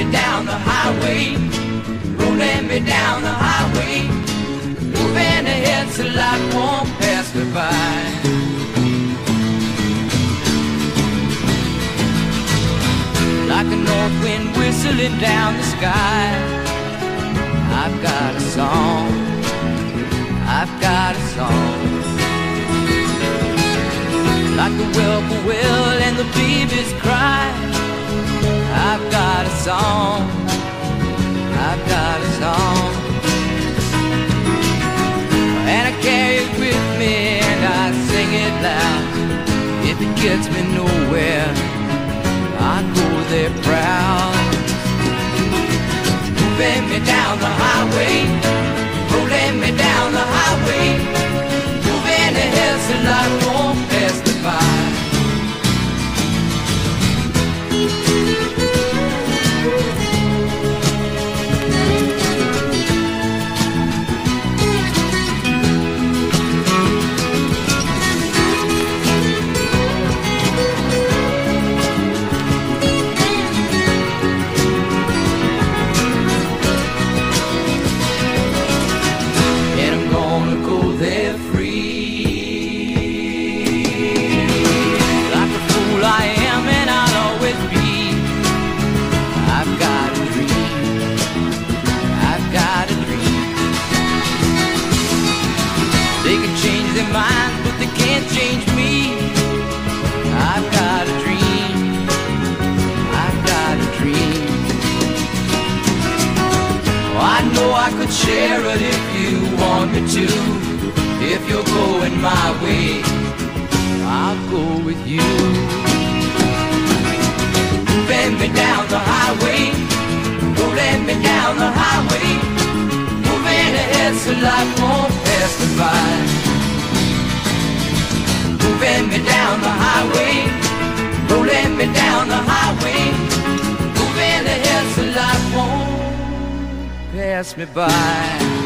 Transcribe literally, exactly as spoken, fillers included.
down the highway, rolling me down the highway, moving ahead so life won't pass me by. Like a north wind whistling down the sky, I've got a song, I've got a song. Like the whippoorwill and the babies cry, I've got a song, I've got a song. And I carry it with me and I sing it loud. If it gets me nowhere, I go there proud. Moving me down the highway, rolling me down the highway, moving ahead so life won't pass me by. Minds, but they can't change me. I've got a dream, I've got a dream. Oh, I know I could share it if you want me to. If you're going my way, I'll go with you. Moving me down the highway, rolling me down the highway, moving ahead so life won't pass me by. Moving me down the highway, rolling me down the highway, moving ahead so life won't pass me by.